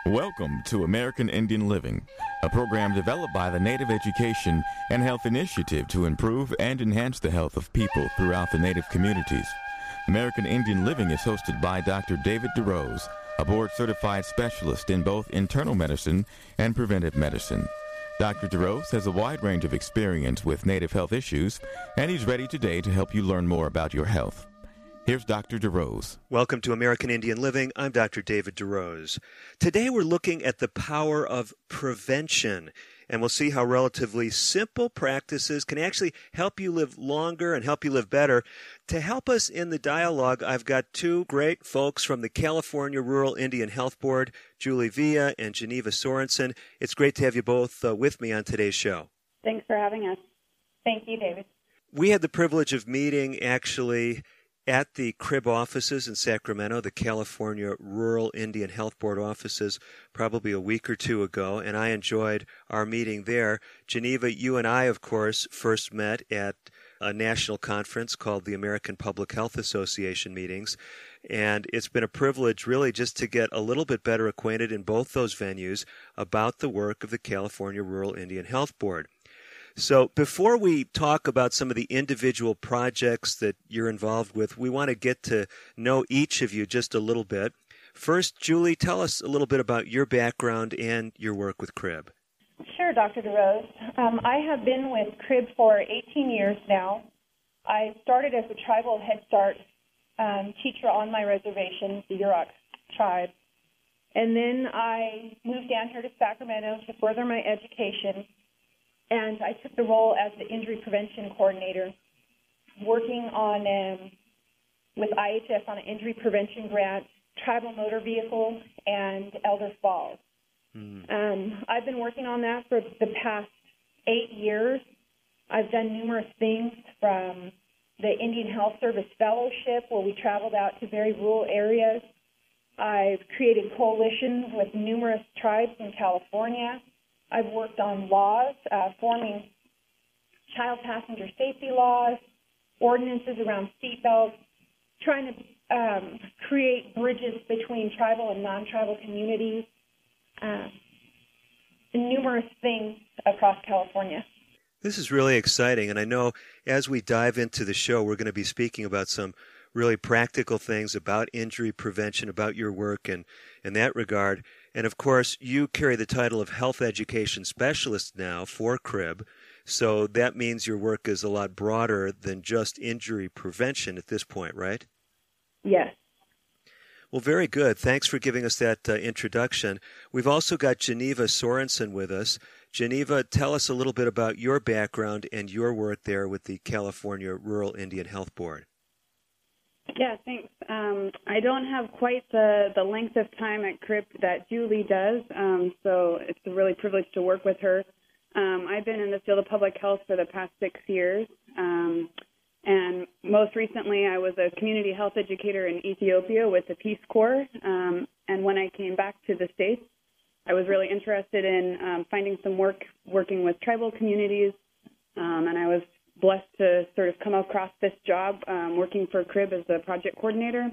Welcome to American Indian Living, a program developed by the Native Education and Health Initiative to improve and enhance the health of people throughout the Native communities. American Indian Living is hosted by Dr. David DeRose, a board-certified specialist in both internal medicine and preventive medicine. Dr. DeRose has a wide range of experience with Native health issues, and he's ready today to help you learn more about your health. Here's Dr. DeRose. Welcome to American Indian Living. I'm Dr. David DeRose. Today we're looking at the power of prevention, and we'll see how relatively simple practices can actually help you live longer and help you live better. To help us in the dialogue, I've got two great folks from the California Rural Indian Health Board, Julie Villa and Geneva Sorensen. It's great to have you both with me on today's show. Thanks for having us. Thank you, David. We had the privilege of meeting actually at the CRIB offices in Sacramento, the California Rural Indian Health Board offices, probably a week or two ago, and I enjoyed our meeting there. Geneva, you and I, of course, first met at a national conference called the American Public Health Association meetings, and it's been a privilege really just to get a little bit better acquainted in both those venues about the work of the California Rural Indian Health Board. So before we talk about some of the individual projects that you're involved with, we want to get to know each of you just a little bit. First, Julie, tell us a little bit about your background and your work with CRIB. Sure, Dr. DeRose. I have been with CRIB for 18 years now. I started as a tribal Head Start teacher on my reservation, the Yurok tribe. And then I moved down here to Sacramento to further my education. And I took the role as the injury prevention coordinator, working on with IHS on an injury prevention grant, tribal motor vehicle, and elder falls. I've been working on that for the past 8 years. I've done numerous things, from the Indian Health Service Fellowship, where we traveled out to very rural areas. I've created coalitions with numerous tribes in California. I've worked on laws, forming child passenger safety laws, ordinances around seatbelts, trying to create bridges between tribal and non-tribal communities, numerous things across California. This is really exciting, and I know as we dive into the show, we're going to be speaking about some really practical things about injury prevention, about your work in that regard. And, of course, you carry the title of Health Education Specialist now for CRIB, so that means your work is a lot broader than just injury prevention at this point, right? Yes. Well, very good. Thanks for giving us that introduction. We've also got Geneva Sorensen with us. Geneva, tell us a little bit about your background and your work there with the California Rural Indian Health Board. Yeah, thanks. I don't have quite the length of time at CRIB that Julie does, so it's a really privilege to work with her. I've been in the field of public health for the past 6 years, and most recently I was a community health educator in Ethiopia with the Peace Corps, and when I came back to the States, I was really interested in finding some work working with tribal communities, and I was blessed to sort of come across this job working for CRIB as a project coordinator.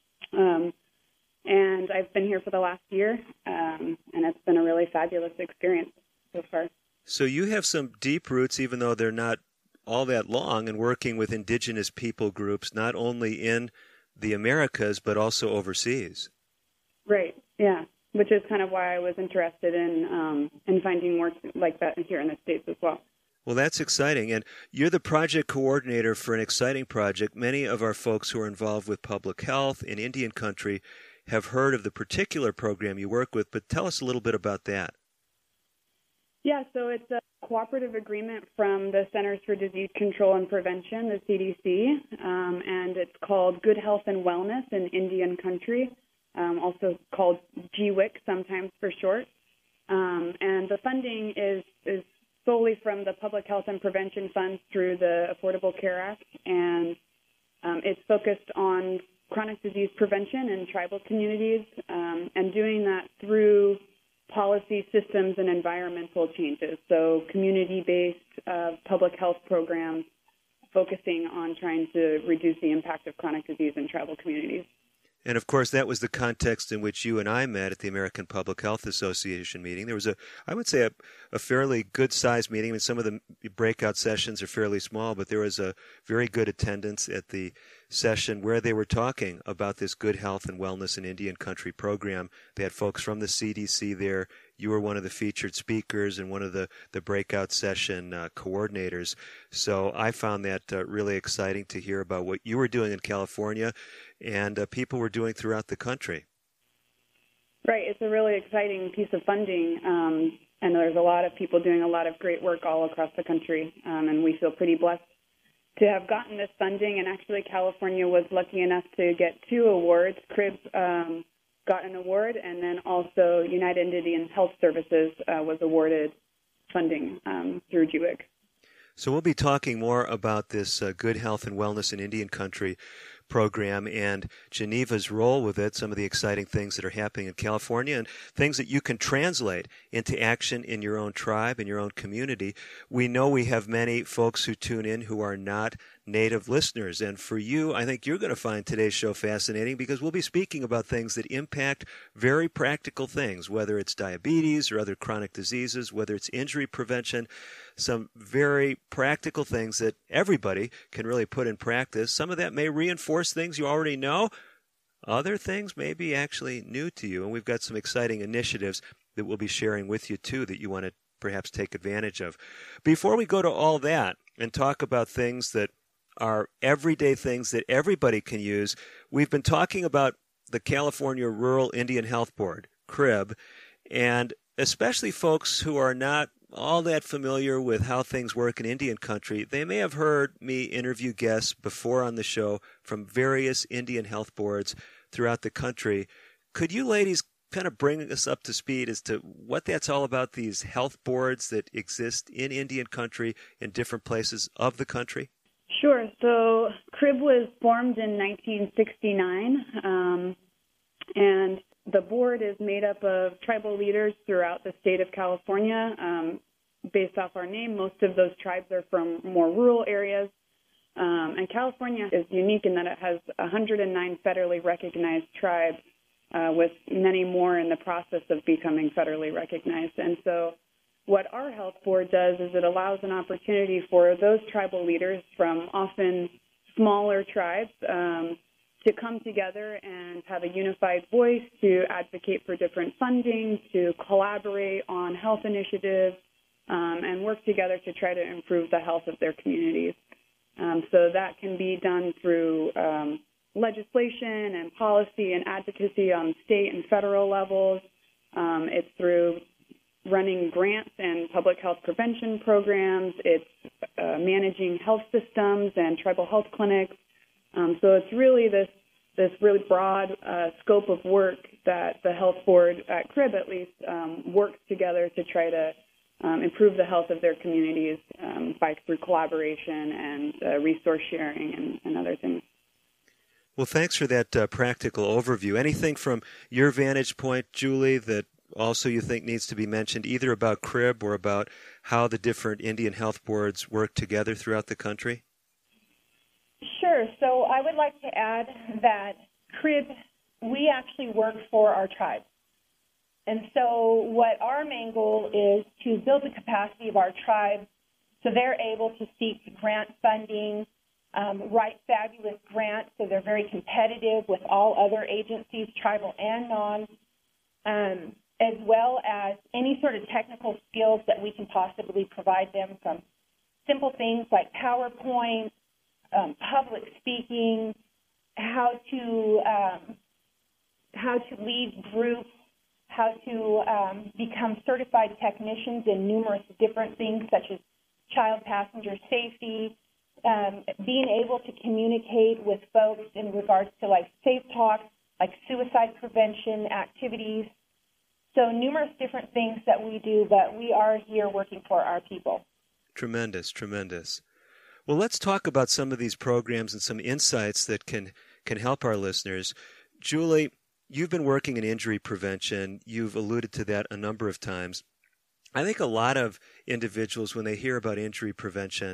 And I've been here for the last year, and it's been a really fabulous experience so far. So you have some deep roots, even though they're not all that long, in working with indigenous people groups, not only in the Americas, but also overseas. Right, yeah, which is kind of why I was interested in finding work like that here in the States as well. Well, that's exciting. And you're the project coordinator for an exciting project. Many of our folks who are involved with public health in Indian country have heard of the particular program you work with, but tell us a little bit about that. Yeah, so it's a cooperative agreement from the Centers for Disease Control and Prevention, the CDC, and it's called Good Health and Wellness in Indian Country, also called GWIC sometimes for short. And the funding is solely from the Public Health and Prevention Funds through the Affordable Care Act, and it's focused on chronic disease prevention in tribal communities, and doing that through policy systems and environmental changes, so community-based public health programs focusing on trying to reduce the impact of chronic disease in tribal communities. And of course, that was the context in which you and I met at the American Public Health Association meeting. There was I would say, a fairly good-sized meeting. I mean, some of the breakout sessions are fairly small, but there was a very good attendance at the session where they were talking about this Good Health and Wellness in Indian Country program. They had folks from the CDC there. You were one of the featured speakers and one of the breakout session coordinators. So I found that really exciting to hear about what you were doing in California and people were doing throughout the country. Right. It's a really exciting piece of funding, and there's a lot of people doing a lot of great work all across the country, and we feel pretty blessed to have gotten this funding. And actually, California was lucky enough to get 2 awards. CRIB got an award, and then also United Indian Health Services was awarded funding through GWIC. So we'll be talking more about this Good Health and Wellness in Indian Country program and Geneva's role with it, some of the exciting things that are happening in California and things that you can translate into action in your own tribe, in your own community. We know we have many folks who tune in who are not native listeners. And for you, I think you're going to find today's show fascinating because we'll be speaking about things that impact very practical things, whether it's diabetes or other chronic diseases, whether it's injury prevention, some very practical things that everybody can really put in practice. Some of that may reinforce things you already know. Other things may be actually new to you. And we've got some exciting initiatives that we'll be sharing with you, too, that you want to perhaps take advantage of. Before we go to all that and talk about things that are everyday things that everybody can use, we've been talking about the California Rural Indian Health Board, CRIB, and especially folks who are not all that familiar with how things work in Indian country. They may have heard me interview guests before on the show from various Indian health boards throughout the country. Could you ladies kind of bring us up to speed as to what that's all about, these health boards that exist in Indian country in different places of the country? Sure. So CRIB was formed in 1969, and the board is made up of tribal leaders throughout the state of California. Based off our name, most of those tribes are from more rural areas. And California is unique in that it has 109 federally recognized tribes, with many more in the process of becoming federally recognized. And so what our health board does is it allows an opportunity for those tribal leaders from often smaller tribes to come together and have a unified voice, to advocate for different funding, to collaborate on health initiatives, and work together to try to improve the health of their communities. So that can be done through legislation and policy and advocacy on state and federal levels. It's through running grants and public health prevention programs. It's managing health systems and tribal health clinics. So it's really this really broad scope of work that the health board at CRIB at least works together to try to improve the health of their communities through collaboration and resource sharing and other things. Well, thanks for that practical overview. Anything from your vantage point, Julie, that also you think needs to be mentioned, either about CRIB or about how the different Indian health boards work together throughout the country? Sure. So I would like to add that CRIB, we actually work for our tribes. And so what our main goal is to build the capacity of our tribes so they're able to seek grant funding, write fabulous grants so they're very competitive with all other agencies, tribal and non, as well as any sort of technical skills that we can possibly provide them, from simple things like PowerPoint, public speaking, how to lead groups, how to become certified technicians in numerous different things such as child passenger safety, being able to communicate with folks in regards to like safe talk, like suicide prevention activities. So numerous different things that we do, but we are here working for our people. Tremendous, tremendous. Well, let's talk about some of these programs and some insights that can help our listeners. Julie, you've been working in injury prevention. You've alluded to that a number of times. I think a lot of individuals, when they hear about injury prevention,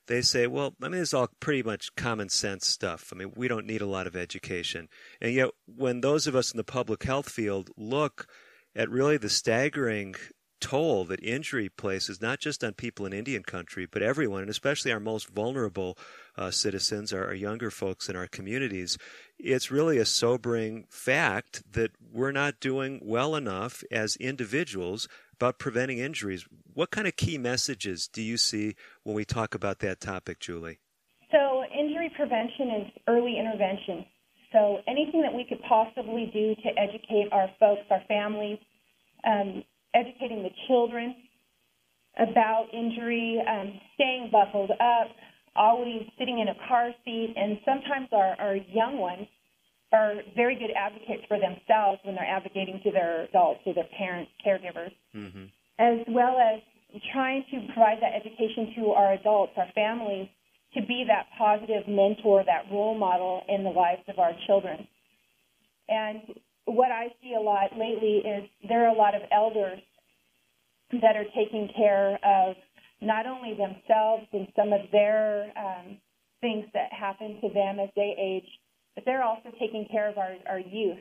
they say, well, I mean, it's all pretty much common sense stuff. I mean, we don't need a lot of education. And yet, when those of us in the public health field look at really the staggering toll that injury places, not just on people in Indian country, but everyone, and especially our most vulnerable citizens, our younger folks in our communities, it's really a sobering fact that we're not doing well enough as individuals about preventing injuries. What kind of key messages do you see when we talk about that topic, Julie? So injury prevention is early intervention. So anything that we could possibly do to educate our folks, our families, educating the children about injury, staying buckled up, always sitting in a car seat, and sometimes our young ones are very good advocates for themselves when they're advocating to their adults or their parents, caregivers, as well as trying to provide that education to our adults, our families, to be that positive mentor, that role model in the lives of our children. And what I see a lot lately is there are a lot of elders that are taking care of not only themselves and some of their things that happen to them as they age, but they're also taking care of our youth.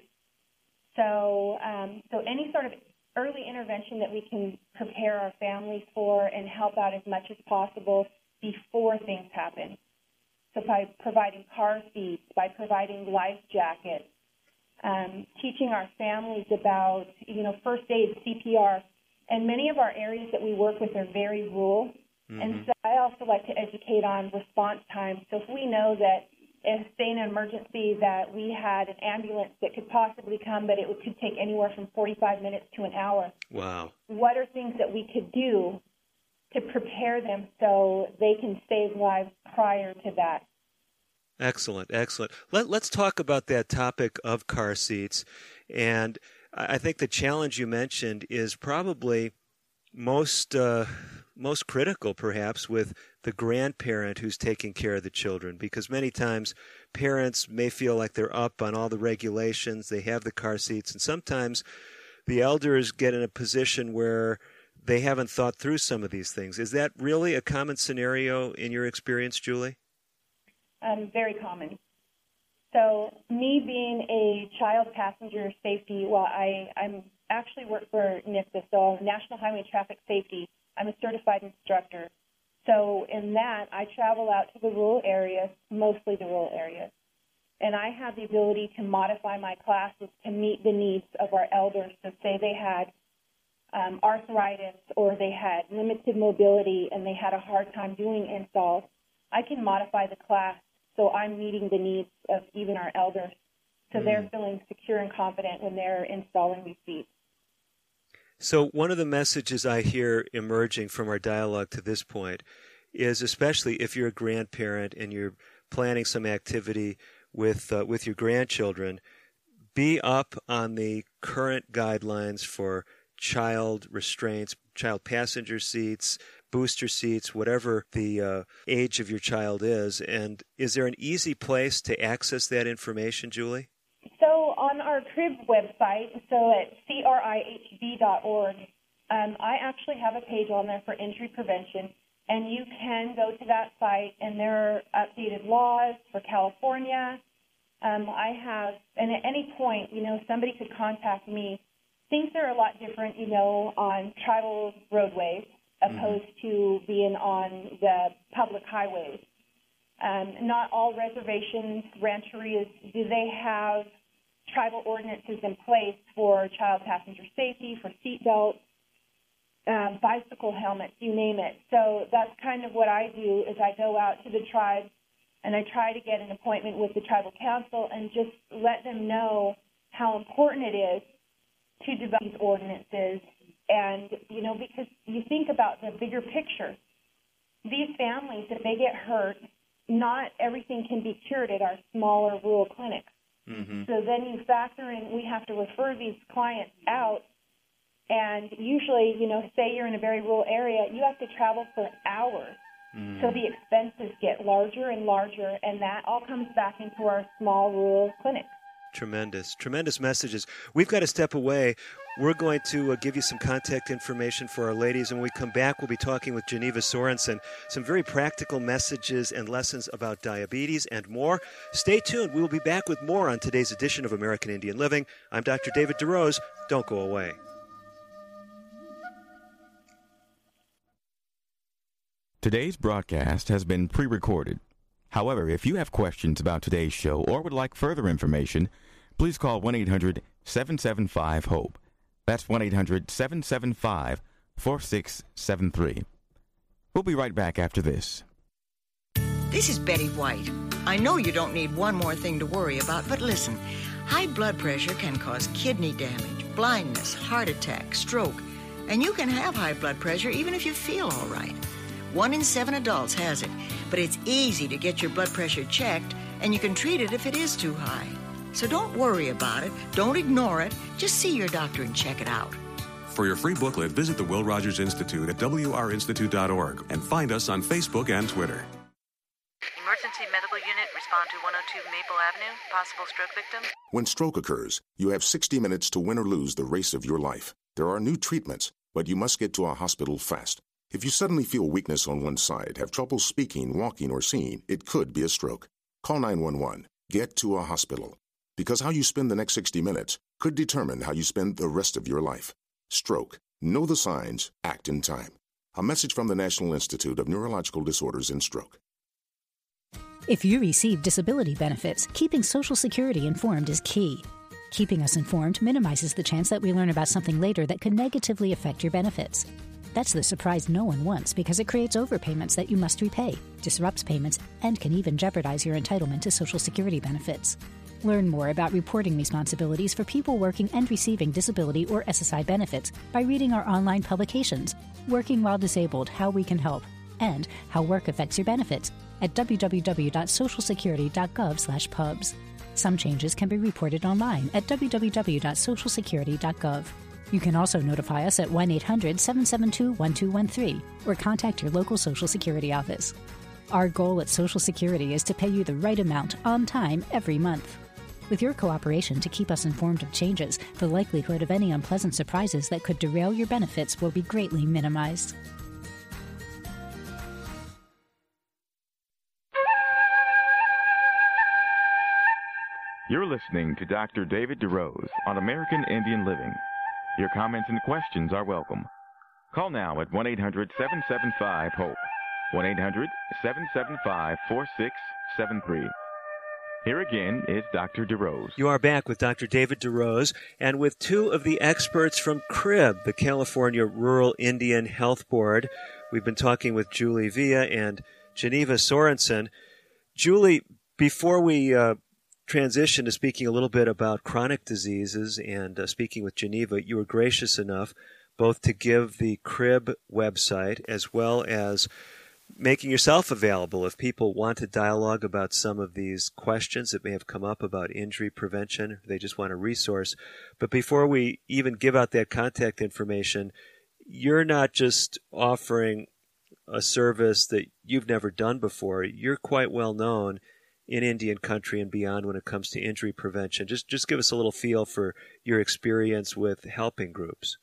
So any sort of early intervention that we can prepare our families for and help out as much as possible before things happen. So by providing car seats, by providing life jackets, teaching our families about, first aid, CPR. And many of our areas that we work with are very rural. And so I also like to educate on response time. So if we know that if, say, in an emergency that we had an ambulance that could possibly come, but it could take anywhere from 45 minutes to an hour. Wow. What are things that we could do to prepare them so they can save lives prior to that? Excellent, excellent. Let's talk about that topic of car seats. And I think the challenge you mentioned is probably most critical, perhaps, with the grandparent who's taking care of the children, because many times parents may feel like they're up on all the regulations, they have the car seats, and sometimes the elders get in a position where they haven't thought through some of these things. Is that really a common scenario in your experience, Julie? Very common. So me being a child passenger safety, I'm actually work for NHTSA, so National Highway Traffic Safety. I'm a certified instructor. So in that, I travel out to the rural areas, mostly the rural areas. And I have the ability to modify my classes to meet the needs of our elders. So say they had arthritis or they had limited mobility and they had a hard time doing installs, I can modify the class so I'm meeting the needs of even our elders. So they're feeling secure and confident when they're installing these seats. So one of the messages I hear emerging from our dialogue to this point is, especially if you're a grandparent and you're planning some activity with your grandchildren, be up on the current guidelines for child restraints, child passenger seats, booster seats, whatever the age of your child is. And is there an easy place to access that information, Julie? So on our CRIB website, so at crihb.org, I actually have a page on there for injury prevention, and you can go to that site, and there are updated laws for California. I have, and at any point, somebody could contact me. Things are a lot different, on tribal roadways opposed to being on the public highways. Not all reservations, rancherias, do they have tribal ordinances in place for child passenger safety, for seat belts, bicycle helmets, you name it. So that's kind of what I do is I go out to the tribes and I try to get an appointment with the tribal council and just let them know how important it is to develop these ordinances. And, because you think about the bigger picture, these families, if they get hurt, not everything can be cured at our smaller rural clinics. So then you factor in, we have to refer these clients out. And usually, say you're in a very rural area, you have to travel for hours. So the expenses get larger and larger, and that all comes back into our small rural clinics. Tremendous, tremendous messages. We've got to step away. We're going to give you some contact information for our ladies. And when we come back, we'll be talking with Geneva Sorensen, some very practical messages and lessons about diabetes and more. Stay tuned. We will be back with more on today's edition of American Indian Living. I'm Dr. David DeRose. Don't go away. Today's broadcast has been pre-recorded. However, if you have questions about today's show or would like further information, please call 1-800-775-HOPE. That's 1-800-775-4673. We'll be right back after this. This is Betty White. I know you don't need one more thing to worry about, but listen. High blood pressure can cause kidney damage, blindness, heart attack, stroke, and you can have high blood pressure even if you feel all right. 1 in 7 adults has it, but it's easy to get your blood pressure checked, and you can treat it if it is too high. So don't worry about it. Don't ignore it. Just see your doctor and check it out. For your free booklet, visit the Will Rogers Institute at wrinstitute.org and find us on Facebook and Twitter. Emergency medical unit, respond to 102 Maple Avenue. Possible stroke victim. When stroke occurs, you have 60 minutes to win or lose the race of your life. There are new treatments, but you must get to a hospital fast. If you suddenly feel weakness on one side, have trouble speaking, walking, or seeing, it could be a stroke. Call 911. Get to a hospital. Because how you spend the next 60 minutes could determine how you spend the rest of your life. Stroke. Know the signs. Act in time. A message from the National Institute of Neurological Disorders and Stroke. If you receive disability benefits, keeping Social Security informed is key. Keeping us informed minimizes the chance that we learn about something later that could negatively affect your benefits. That's the surprise no one wants because it creates overpayments that you must repay, disrupts payments, and can even jeopardize your entitlement to Social Security benefits. Learn more about reporting responsibilities for people working and receiving disability or SSI benefits by reading our online publications, Working While Disabled, How We Can Help, and How Work Affects Your Benefits at www.socialsecurity.gov/pubs. Some changes can be reported online at www.socialsecurity.gov. You can also notify us at 1-800-772-1213 or contact your local Social Security office. Our goal at Social Security is to pay you the right amount on time every month. With your cooperation to keep us informed of changes, the likelihood of any unpleasant surprises that could derail your benefits will be greatly minimized. You're listening to Dr. David DeRose on American Indian Living. Your comments and questions are welcome. Call now at 1-800-775-HOPE, 1-800-775-4673. Here again is Dr. DeRose. You are back with Dr. David DeRose and with two of the experts from CRIB, the California Rural Indian Health Board. We've been talking with Julie Villa and Geneva Sorensen. Julie, before we transition to speaking a little bit about chronic diseases and speaking with Geneva, you were gracious enough both to give the CRIB website as well as making yourself available if people want to dialogue about some of these questions that may have come up about injury prevention. They just want a resource. But before we even give out that contact information, you're not just offering a service that you've never done before. You're quite well known in Indian country and beyond when it comes to injury prevention. Just give us a little feel for your experience with helping groups.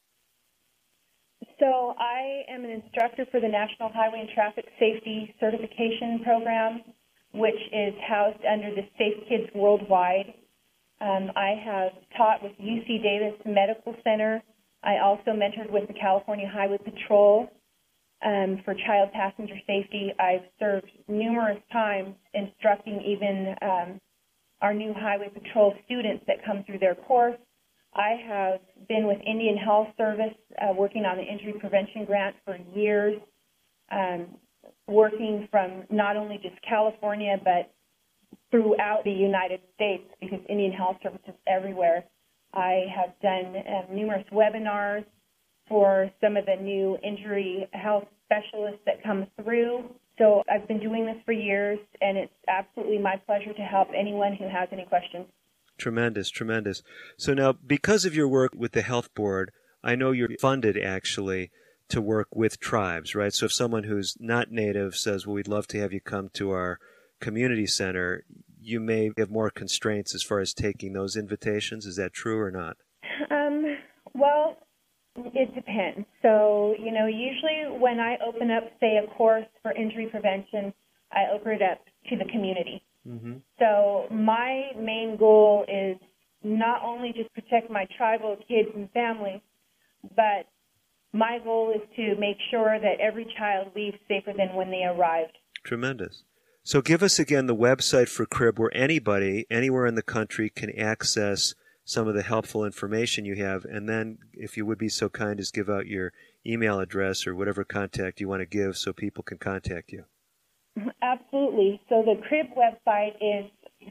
So I am an instructor for the National Highway and Traffic Safety Certification Program, which is housed under the Safe Kids Worldwide. I have taught with UC Davis Medical Center. I also mentored with the California Highway Patrol for child passenger safety. I've served numerous times instructing even our new Highway Patrol students that come through their course. I have been with Indian Health Service working on the injury prevention grant for years, working from not only just California but throughout the United States because Indian Health Service is everywhere. I have done numerous webinars for some of the new injury health specialists that come through. So I've been doing this for years, and it's absolutely my pleasure to help anyone who has any questions. Tremendous, tremendous. So now, because of your work with the health board, I know you're funded actually to work with tribes, right? So if someone who's not native says, well, we'd love to have you come to our community center, you may have more constraints as far as taking those invitations. Is that true or not? Well, it depends. So, usually when I open up, say, a course for injury prevention, I open it up to the community. Mm-hmm. So my main goal is not only just protect my tribal kids and families, but my goal is to make sure that every child leaves safer than when they arrived. Tremendous. So give us again the website for CRIB where anybody, anywhere in the country, can access some of the helpful information you have. And then, if you would be so kind as give out your email address or whatever contact you want to give so people can contact you. Absolutely. So the CRIB website is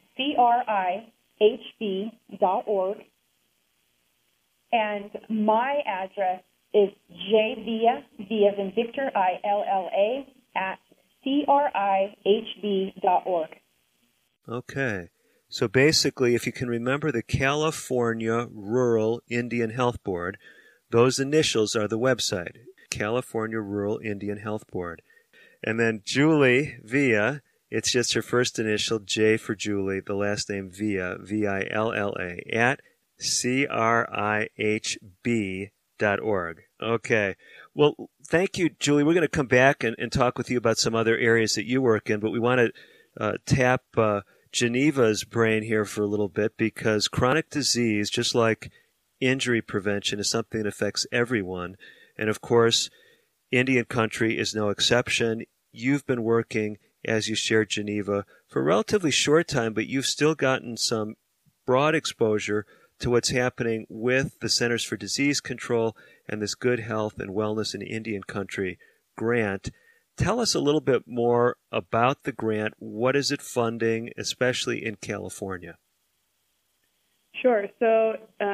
crihb.org. And my address is jvilla, V as in Victor, ILLA, at crihb.org. Okay. So basically, if you can remember the California Rural Indian Health Board, those initials are the website, California Rural Indian Health Board. And then Julie Villa, it's just her first initial, J for Julie, the last name Villa, V-I-L-L-A, at crihb.org. Okay. Well, thank you, Julie. We're going to come back and talk with you about some other areas that you work in, but we want to tap Geneva's brain here for a little bit, because chronic disease, just like injury prevention, is something that affects everyone. And of course, Indian country is no exception. You've been working, as you shared, Geneva, for a relatively short time, but you've still gotten some broad exposure to what's happening with the Centers for Disease Control and this Good Health and Wellness in Indian Country grant. Tell us a little bit more about the grant. What is it funding, especially in California? Sure. So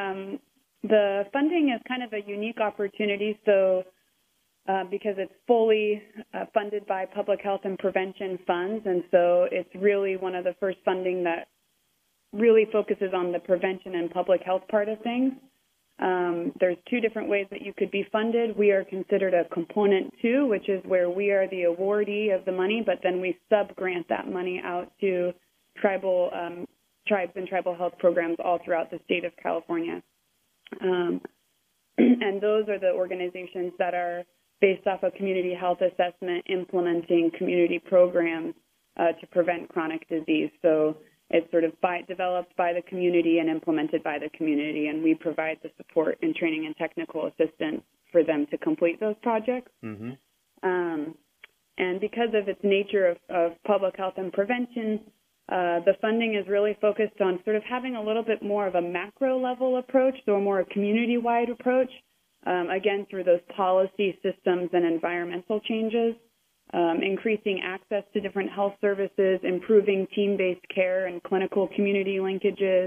the funding is kind of a unique opportunity. So because it's fully funded by public health and prevention funds, and so it's really one of the first funding that really focuses on the prevention and public health part of things. There's two different ways that you could be funded. We are considered a component two, which is where we are the awardee of the money, but then we sub-grant that money out to tribal tribes and tribal health programs all throughout the state of California. And those are the organizations that are based off a community health assessment implementing community programs to prevent chronic disease. So it's sort of developed by the community and implemented by the community, and we provide the support and training and technical assistance for them to complete those projects. Mm-hmm. And because of its nature of public health and prevention, the funding is really focused on sort of having a little bit more of a macro level approach, so a more community-wide approach, again, through those policy systems and environmental changes. Increasing access to different health services, improving team-based care and clinical community linkages,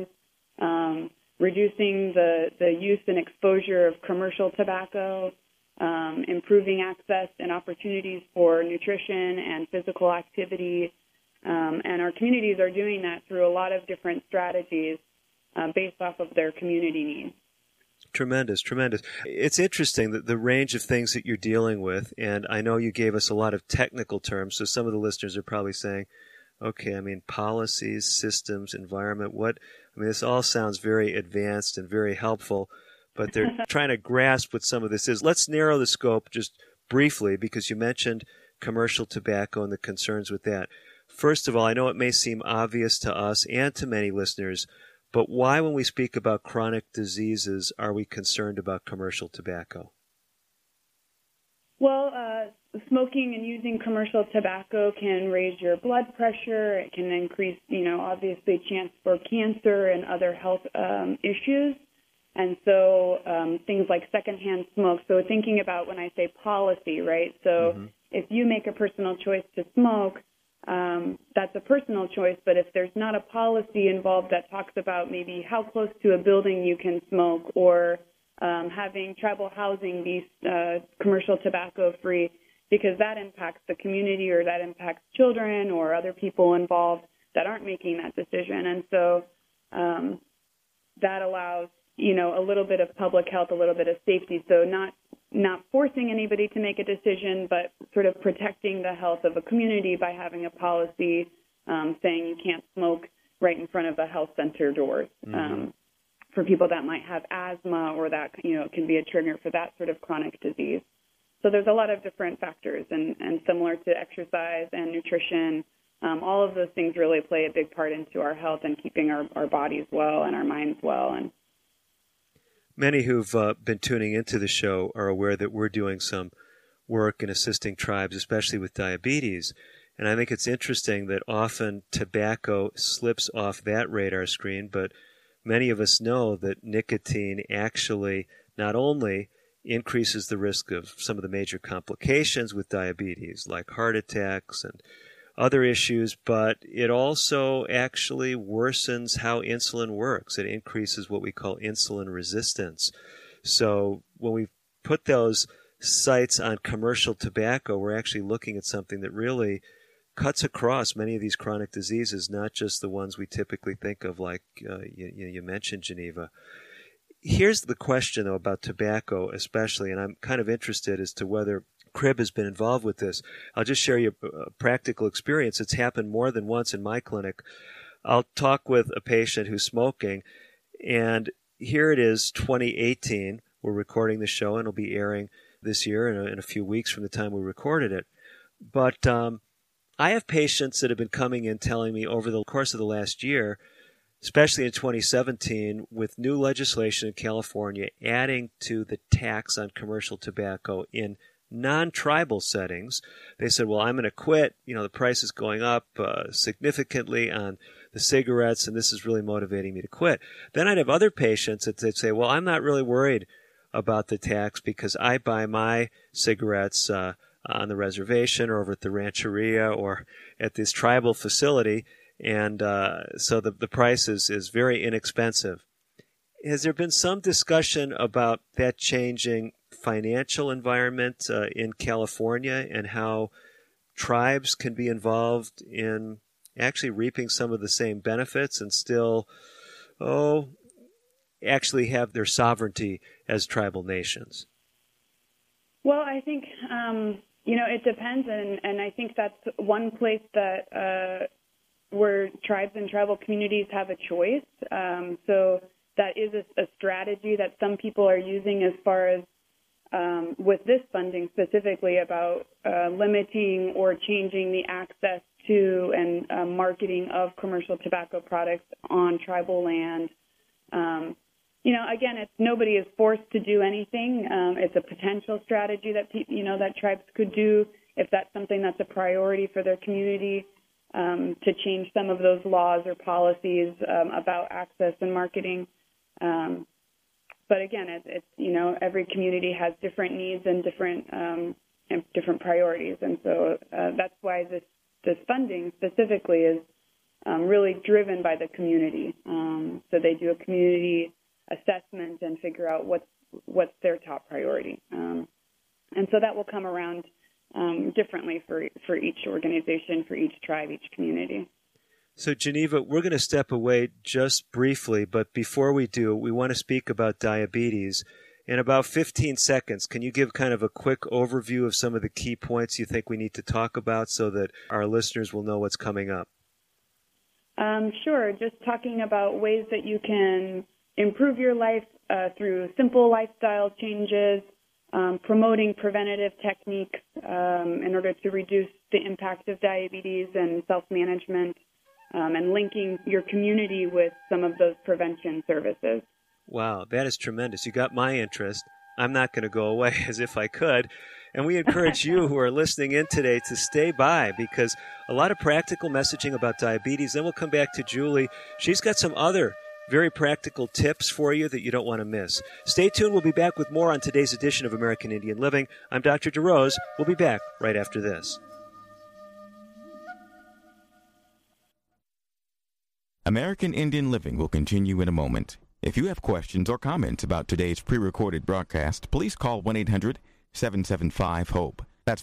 reducing the use and exposure of commercial tobacco, improving access and opportunities for nutrition and physical activity. And our communities are doing that through a lot of different strategies based off of their community needs. Tremendous, tremendous. It's interesting that the range of things that you're dealing with, and I know you gave us a lot of technical terms, so some of the listeners are probably saying, okay, I mean, policies, systems, environment, this all sounds very advanced and very helpful, but they're trying to grasp what some of this is. Let's narrow the scope just briefly, because you mentioned commercial tobacco and the concerns with that. First of all, I know it may seem obvious to us and to many listeners, but why, when we speak about chronic diseases, are we concerned about commercial tobacco? Well, smoking and using commercial tobacco can raise your blood pressure. It can increase, obviously chance for cancer and other health issues. And so things like secondhand smoke. So thinking about when I say policy, right? So if you make a personal choice to smoke, that's a personal choice, but if there's not a policy involved that talks about maybe how close to a building you can smoke, or having tribal housing be commercial tobacco free, because that impacts the community or that impacts children or other people involved that aren't making that decision. And so that allows, a little bit of public health, a little bit of safety. So not forcing anybody to make a decision, but sort of protecting the health of a community by having a policy saying you can't smoke right in front of a health center doors, for people that might have asthma or that, can be a trigger for that sort of chronic disease. So there's a lot of different factors, and similar to exercise and nutrition, all of those things really play a big part into our health and keeping our bodies well and our minds well. And many who've been tuning into the show are aware that we're doing some work in assisting tribes, especially with diabetes. And I think it's interesting that often tobacco slips off that radar screen, but many of us know that nicotine actually not only increases the risk of some of the major complications with diabetes, like heart attacks and other issues, but it also actually worsens how insulin works. It increases what we call insulin resistance. So when we put those sights on commercial tobacco, we're actually looking at something that really cuts across many of these chronic diseases, not just the ones we typically think of, like you mentioned, Geneva. Here's the question, though, about tobacco especially, and I'm kind of interested as to whether CRIB has been involved with this. I'll just share you a practical experience. It's happened more than once in my clinic. I'll talk with a patient who's smoking, and here it is, 2018. We're recording the show, and it'll be airing this year in a few weeks from the time we recorded it. But I have patients that have been coming in telling me over the course of the last year, especially in 2017, with new legislation in California adding to the tax on commercial tobacco in non-tribal settings, they said, well, I'm going to quit. The price is going up significantly on the cigarettes, and this is really motivating me to quit. Then I'd have other patients that they'd say, well, I'm not really worried about the tax because I buy my cigarettes on the reservation or over at the rancheria or at this tribal facility, and so the price is very inexpensive. Has there been some discussion about that changing financial environment in California and how tribes can be involved in actually reaping some of the same benefits and still, actually have their sovereignty as tribal nations? Well, I think, it depends, and I think that's one place that where tribes and tribal communities have a choice. So that is a strategy that some people are using as far as with this funding specifically about limiting or changing the access to and marketing of commercial tobacco products on tribal land. Again, nobody is forced to do anything. It's a potential strategy that that tribes could do if that's something that's a priority for their community, to change some of those laws or policies about access and marketing. But again, it's every community has different needs and different priorities, and so that's why this funding specifically is really driven by the community. So they do a community assessment and figure out what's their top priority, and so that will come around differently for each organization, for each tribe, each community. So, Geneva, we're going to step away just briefly, but before we do, we want to speak about diabetes. In about 15 seconds, can you give kind of a quick overview of some of the key points you think we need to talk about so that our listeners will know what's coming up? Sure. Just talking about ways that you can improve your life through simple lifestyle changes, promoting preventative techniques in order to reduce the impact of diabetes and self-management, and linking your community with some of those prevention services. Wow, that is tremendous. You got my interest. I'm not going to go away as if I could. And we encourage you who are listening in today to stay by, because a lot of practical messaging about diabetes. Then we'll come back to Julie. She's got some other very practical tips for you that you don't want to miss. Stay tuned. We'll be back with more on today's edition of American Indian Living. I'm Dr. DeRose. We'll be back right after this. American Indian Living will continue in a moment. If you have questions or comments about today's pre-recorded broadcast, please call 1-800-775-HOPE. That's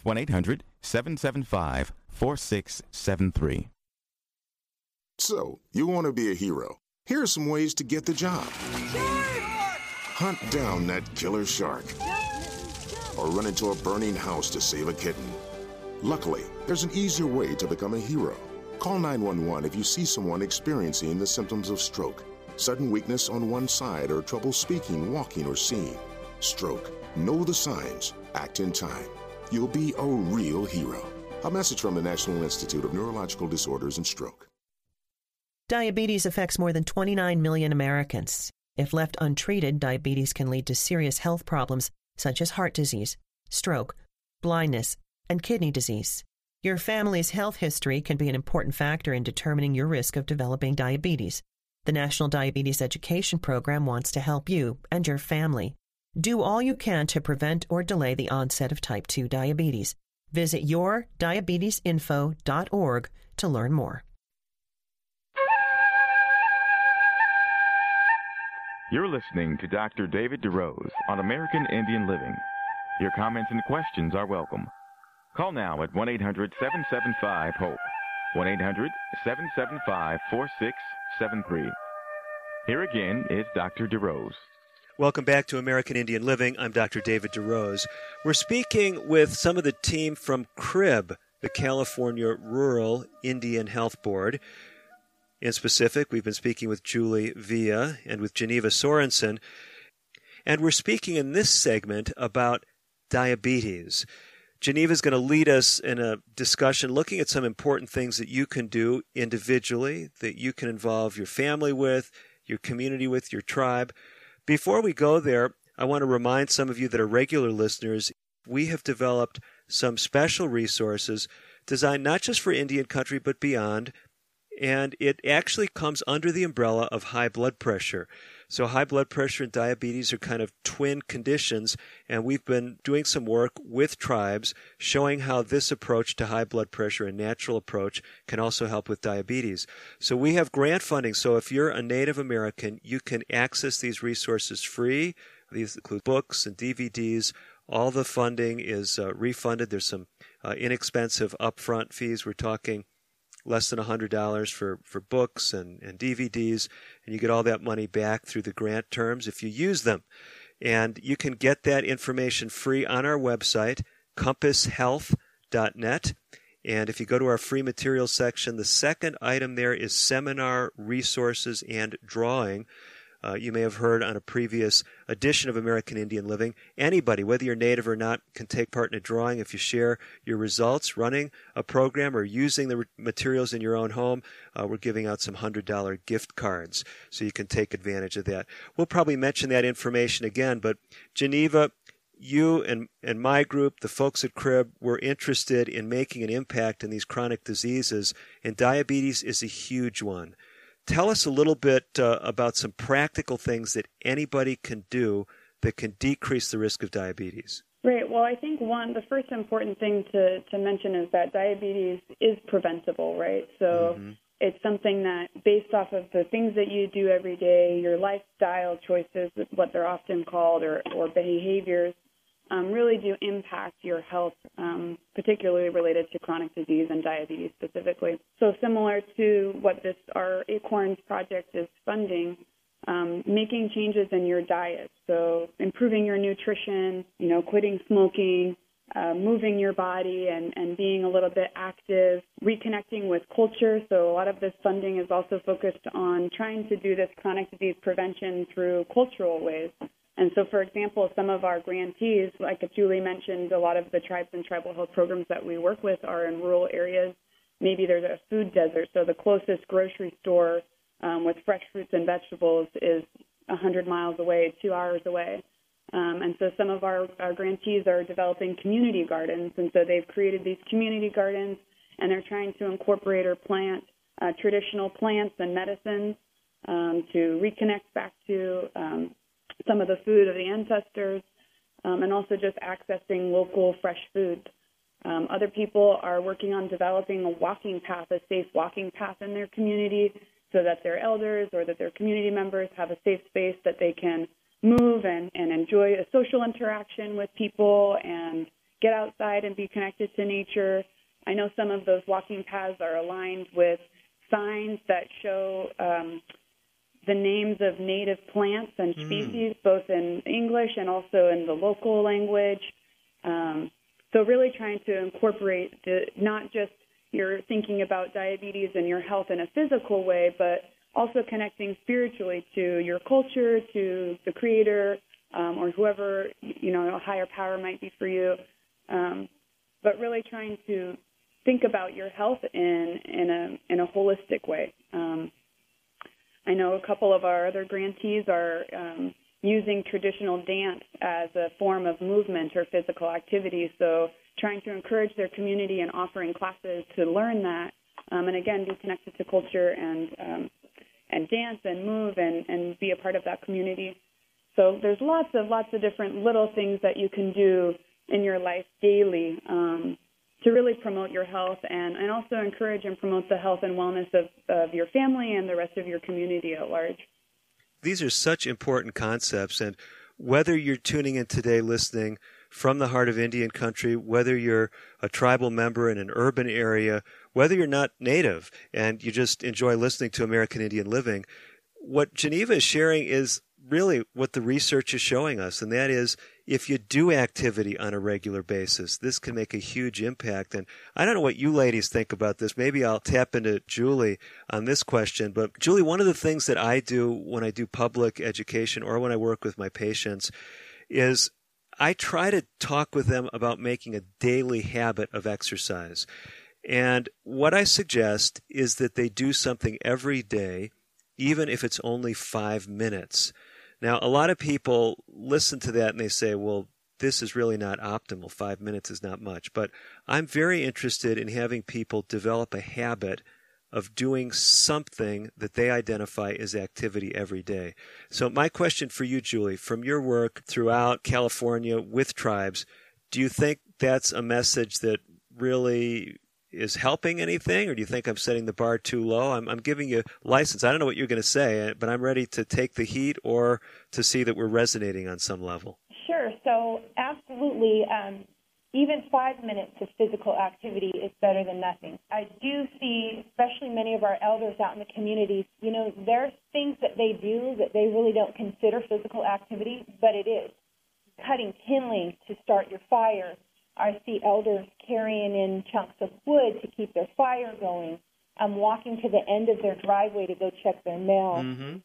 1-800-775-4673. So, you want to be a hero. Here are some ways to get the job. Hunt down that killer shark. Or run into a burning house to save a kitten. Luckily, there's an easier way to become a hero. Call 911 if you see someone experiencing the symptoms of stroke. Sudden weakness on one side or trouble speaking, walking, or seeing. Stroke. Know the signs. Act in time. You'll be a real hero. A message from the National Institute of Neurological Disorders and Stroke. Diabetes affects more than 29 million Americans. If left untreated, diabetes can lead to serious health problems such as heart disease, stroke, blindness, and kidney disease. Your family's health history can be an important factor in determining your risk of developing diabetes. The National Diabetes Education Program wants to help you and your family. Do all you can to prevent or delay the onset of type 2 diabetes. Visit yourdiabetesinfo.org to learn more. You're listening to Dr. David DeRose on American Indian Living. Your comments and questions are welcome. Call now at 1-800-775-HOPE, 1-800-775-4673. Here again is Dr. DeRose. Welcome back to American Indian Living. I'm Dr. David DeRose. We're speaking with some of the team from CRIB, the California Rural Indian Health Board. In specific, we've been speaking with Julie Villa and with Geneva Sorensen. And we're speaking in this segment about diabetes. Geneva is going to lead us in a discussion looking at some important things that you can do individually, that you can involve your family with, your community with, your tribe. Before we go there, I want to remind some of you that are regular listeners, we have developed some special resources designed not just for Indian country but beyond, and it actually comes under the umbrella of high blood pressure. So high blood pressure and diabetes are kind of twin conditions, and we've been doing some work with tribes showing how this approach to high blood pressure, a natural approach, can also help with diabetes. So we have grant funding. So if you're a Native American, you can access these resources free. These include books and DVDs. All the funding is refunded. There's some inexpensive upfront fees. We're talking less than $100 for books and DVDs, and you get all that money back through the grant terms if you use them. And you can get that information free on our website, compasshealth.net. And if you go to our free materials section, the second item there is seminar resources and drawing. You may have heard on a previous edition of American Indian Living, anybody, whether you're Native or not, can take part in a drawing if you share your results running a program or using the materials in your own home. We're giving out some $100 gift cards, so you can take advantage of that. We'll probably mention that information again, but Geneva, you and my group, the folks at CRIB, were interested in making an impact in these chronic diseases, and diabetes is a huge one. Tell us a little bit about some practical things that anybody can do that can decrease the risk of diabetes. Right. Well, I think the first important thing to mention is that diabetes is preventable, right? So it's something that, based off of the things that you do every day, your lifestyle choices, what they're often called, or behaviors, really do impact your health, particularly related to chronic disease and diabetes specifically. So similar to what our Acorns project is funding, making changes in your diet. So improving your nutrition, quitting smoking, moving your body and being a little bit active, reconnecting with culture. So a lot of this funding is also focused on trying to do this chronic disease prevention through cultural ways. And so, for example, some of our grantees, like Julie mentioned, a lot of the tribes and tribal health programs that we work with are in rural areas. Maybe there's a food desert, so the closest grocery store with fresh fruits and vegetables is 100 miles away, 2 hours away. And so some of our grantees are developing community gardens, and so they've created these community gardens, and they're trying to incorporate or plant traditional plants and medicines to reconnect back to some of the food of the ancestors, and also just accessing local fresh foods. Other people are working on developing a walking path, a safe walking path in their community, so that their elders or that their community members have a safe space that they can move and enjoy a social interaction with people and get outside and be connected to nature. I know some of those walking paths are aligned with signs that show the names of native plants and species, both in English and also in the local language. So really trying to incorporate not just you're thinking about diabetes and your health in a physical way, but also connecting spiritually to your culture, to the Creator, or whoever, a higher power might be for you. But really trying to think about your health in a holistic way. I know a couple of our other grantees are using traditional dance as a form of movement or physical activity, so trying to encourage their community and offering classes to learn that, and again, be connected to culture and dance and move and be a part of that community. So there's lots of different little things that you can do in your life daily to really promote your health and also encourage and promote the health and wellness of your family and the rest of your community at large. These are such important concepts, and whether you're tuning in today listening from the heart of Indian country, whether you're a tribal member in an urban area, whether you're not native and you just enjoy listening to American Indian Living, what Geneva is sharing is really what the research is showing us, and that is if you do activity on a regular basis, this can make a huge impact. And I don't know what you ladies think about this. Maybe I'll tap into Julie on this question. But Julie, one of the things that I do when I do public education or when I work with my patients is I try to talk with them about making a daily habit of exercise. And what I suggest is that they do something every day, even if it's only 5 minutes. Now, a lot of people listen to that and they say, well, this is really not optimal. 5 minutes is not much. But I'm very interested in having people develop a habit of doing something that they identify as activity every day. So my question for you, Julie, from your work throughout California with tribes, do you think that's a message that really is helping anything, or do you think I'm setting the bar too low? I'm giving you license. I don't know what you're going to say, but I'm ready to take the heat or to see that we're resonating on some level. Sure. So absolutely, even 5 minutes of physical activity is better than nothing. I do see, especially many of our elders out in the communities, there's things that they do that they really don't consider physical activity, but it is. Cutting kindling to start your fire. I see elders carrying in chunks of wood to keep their fire going. Walking to the end of their driveway to go check their mail. Mm-hmm.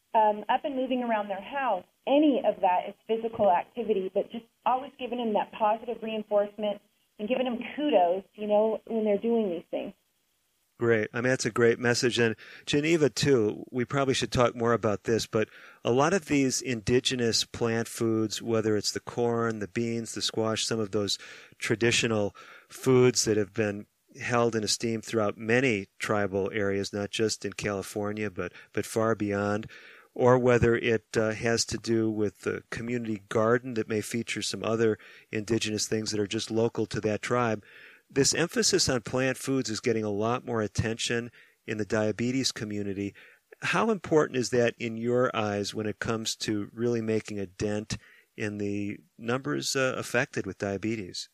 Up and moving around their house. Any of that is physical activity, but just always giving them that positive reinforcement and giving them kudos, when they're doing these things. Great. I mean, that's a great message. And Geneva, too, we probably should talk more about this, but a lot of these indigenous plant foods, whether it's the corn, the beans, the squash, some of those traditional foods that have been held in esteem throughout many tribal areas, not just in California, but far beyond, or whether it has to do with the community garden that may feature some other indigenous things that are just local to that tribe. This emphasis on plant foods is getting a lot more attention in the diabetes community. How important is that in your eyes when it comes to really making a dent in the numbers affected with diabetes?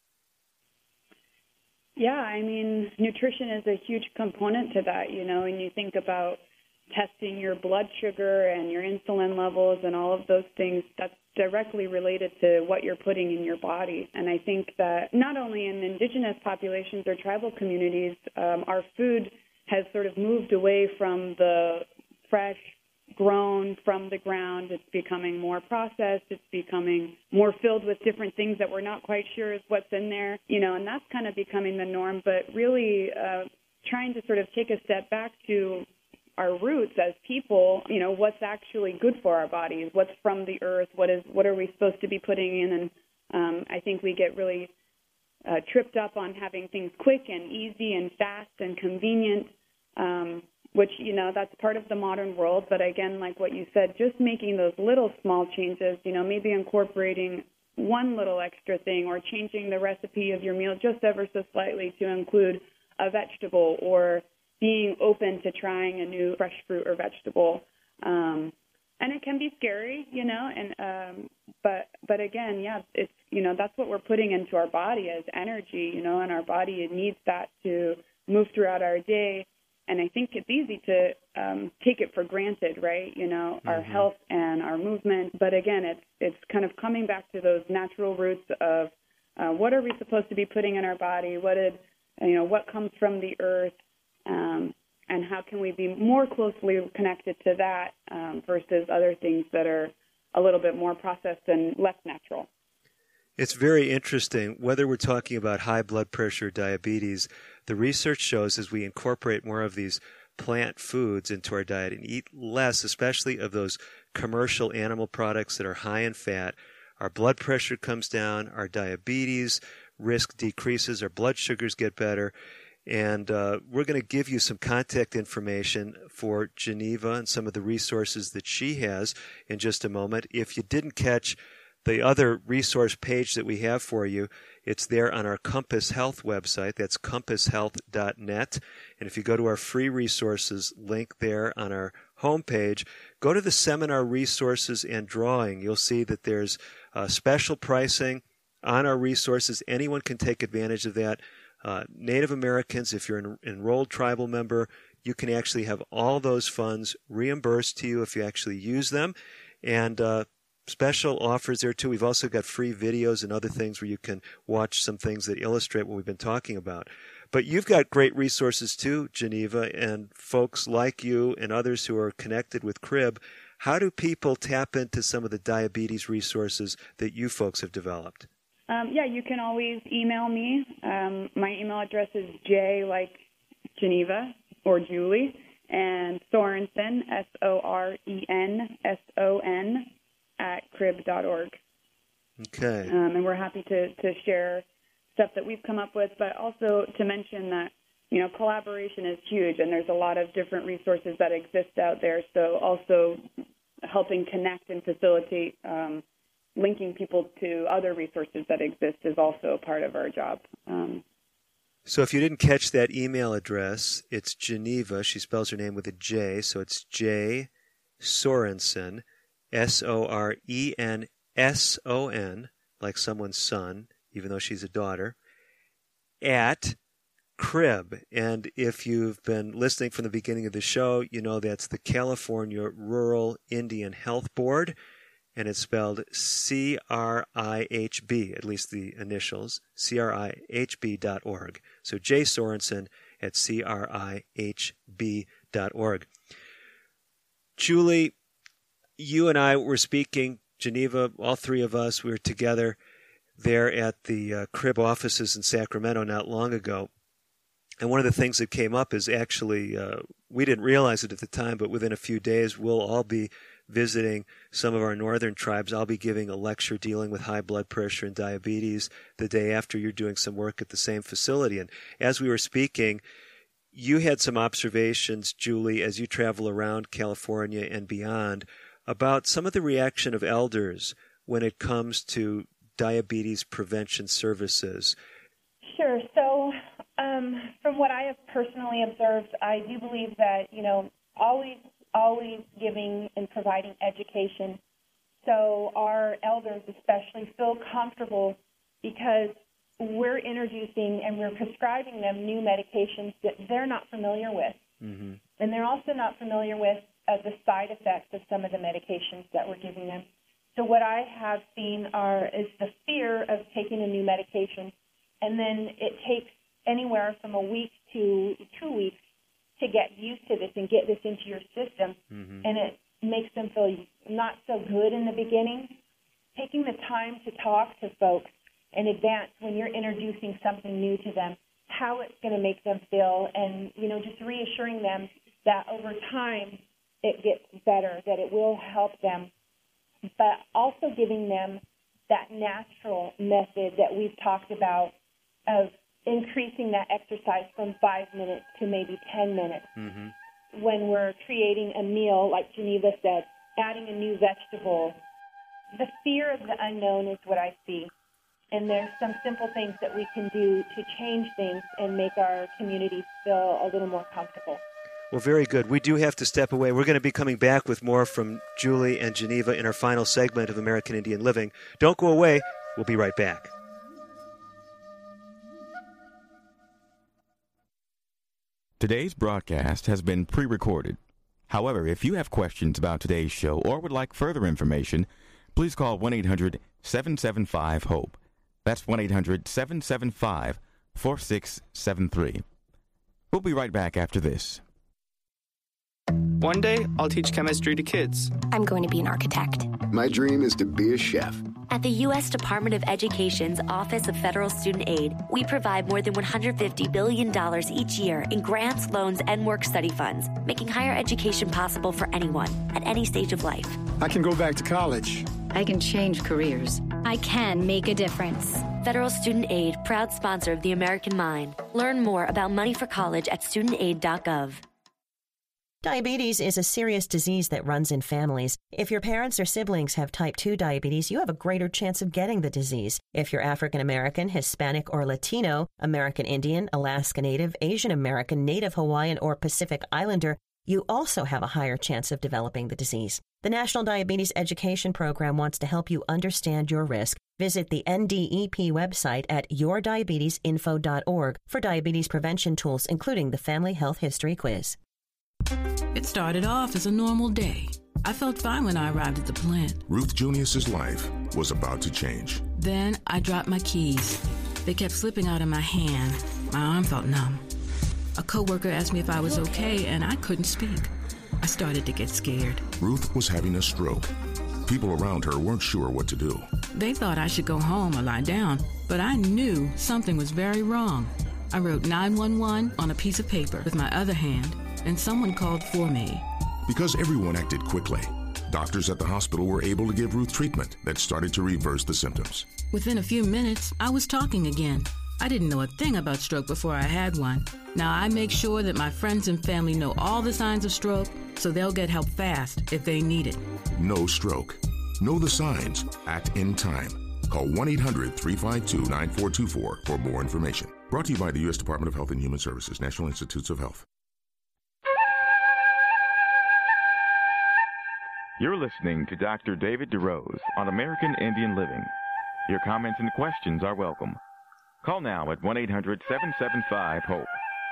Yeah, I mean, nutrition is a huge component to that, when you think about testing your blood sugar and your insulin levels and all of those things, that's directly related to what you're putting in your body. And I think that not only in indigenous populations or tribal communities, our food has sort of moved away from the fresh, grown from the ground. It's becoming more processed. It's becoming more filled with different things that we're not quite sure is what's in there, and that's kind of becoming the norm. But really trying to sort of take a step back to our roots as people, what's actually good for our bodies, what's from the earth, what are we supposed to be putting in. And I think we get really tripped up on having things quick and easy and fast and convenient, which, that's part of the modern world. But again, like what you said, just making those little small changes, maybe incorporating one little extra thing or changing the recipe of your meal just ever so slightly to include a vegetable, or being open to trying a new fresh fruit or vegetable. And it can be scary, but again, yeah, it's, that's what we're putting into our body as energy, and our body needs that to move throughout our day. And I think it's easy to take it for granted, right? Our health and our movement. But again, it's kind of coming back to those natural roots of what are we supposed to be putting in our body? What comes from the earth? and how can we be more closely connected to that versus other things that are a little bit more processed and less natural. It's very interesting. Whether we're talking about high blood pressure or diabetes, the research shows as we incorporate more of these plant foods into our diet and eat less, especially of those commercial animal products that are high in fat, our blood pressure comes down, our diabetes risk decreases, our blood sugars get better. And we're going to give you some contact information for Geneva and some of the resources that she has in just a moment. If you didn't catch the other resource page that we have for you, it's there on our Compass Health website. That's compasshealth.net. And if you go to our free resources link there on our homepage, go to the seminar resources and drawing. You'll see that there's special pricing on our resources. Anyone can take advantage of that. Native Americans, if you're an enrolled tribal member, you can actually have all those funds reimbursed to you if you actually use them. And special offers there too. We've also got free videos and other things where you can watch some things that illustrate what we've been talking about. But you've got great resources too, Geneva, and folks like you and others who are connected with CRIB. How do people tap into some of the diabetes resources that you folks have developed? You can always email me. My email address is J like Geneva or Julie, and Sorenson, SORENSON, @crib.org. Okay. And we're happy to share stuff that we've come up with, but also to mention that, collaboration is huge, and there's a lot of different resources that exist out there. So also helping connect and facilitate linking people to other resources that exist is also part of our job. So if you didn't catch that email address, it's Geneva. She spells her name with a J, so it's J Sorenson, SORENSON, like someone's son, even though she's a daughter, at CRIB. And if you've been listening from the beginning of the show, you know that's the California Rural Indian Health Board, and it's spelled CRIHB, at least the initials, CRIHB.org. So Jay Sorenson at CRIHB.org. Julie, you and I were speaking, Geneva, all three of us, we were together there at the CRIB offices in Sacramento not long ago. And one of the things that came up is actually, we didn't realize it at the time, but within a few days we'll all be visiting some of our northern tribes. I'll be giving a lecture dealing with high blood pressure and diabetes the day after you're doing some work at the same facility. And as we were speaking, you had some observations, Julie, as you travel around California and beyond, about some of the reaction of elders when it comes to diabetes prevention services. Sure. So from what I have personally observed, I do believe that, always giving and providing education so our elders especially feel comfortable, because we're introducing and we're prescribing them new medications that they're not familiar with. Mm-hmm. And they're also not familiar with the side effects of some of the medications that we're giving them. So what I have seen is the fear of taking a new medication, and then it takes anywhere from a week to 2 weeks to get used to this and get this into your system, and it makes them feel not so good in the beginning. Taking the time to talk to folks in advance when you're introducing something new to them, how it's going to make them feel, and, just reassuring them that over time it gets better, that it will help them, but also giving them that natural method that we've talked about of increasing that exercise from 5 minutes to maybe 10 minutes. Mm-hmm. When we're creating a meal, like Geneva said, adding a new vegetable. The fear of the unknown is what I see. And there's some simple things that we can do to change things and make our communities feel a little more comfortable. Well, very good. We do have to step away. We're going to be coming back with more from Julie and Geneva in our final segment of American Indian Living. Don't go away. We'll be right back. Today's broadcast has been pre-recorded. However, if you have questions about today's show or would like further information, please call 1-800-775-HOPE. That's 1-800-775-4673. We'll be right back after this. One day, I'll teach chemistry to kids. I'm going to be an architect. My dream is to be a chef. At the U.S. Department of Education's Office of Federal Student Aid, we provide more than $150 billion each year in grants, loans, and work-study funds, making higher education possible for anyone at any stage of life. I can go back to college. I can change careers. I can make a difference. Federal Student Aid, proud sponsor of the American Mind. Learn more about money for college at studentaid.gov. Diabetes is a serious disease that runs in families. If your parents or siblings have type 2 diabetes, you have a greater chance of getting the disease. If you're African American, Hispanic, or Latino, American Indian, Alaska Native, Asian American, Native Hawaiian, or Pacific Islander, you also have a higher chance of developing the disease. The National Diabetes Education Program wants to help you understand your risk. Visit the NDEP website at yourdiabetesinfo.org for diabetes prevention tools, including the Family Health History Quiz. It started off as a normal day. I felt fine when I arrived at the plant. Ruth Junius's life was about to change. Then I dropped my keys. They kept slipping out of my hand. My arm felt numb. A coworker asked me if I was okay, and I couldn't speak. I started to get scared. Ruth was having a stroke. People around her weren't sure what to do. They thought I should go home or lie down, but I knew something was very wrong. I wrote 911 on a piece of paper with my other hand, and someone called for me. Because everyone acted quickly, doctors at the hospital were able to give Ruth treatment that started to reverse the symptoms. Within a few minutes, I was talking again. I didn't know a thing about stroke before I had one. Now I make sure that my friends and family know all the signs of stroke so they'll get help fast if they need it. No stroke. Know the signs. Act in time. Call 1-800-352-9424 for more information. Brought to you by the U.S. Department of Health and Human Services, National Institutes of Health. You're listening to Dr. David DeRose on American Indian Living. Your comments and questions are welcome. Call now at 1-800-775-HOPE,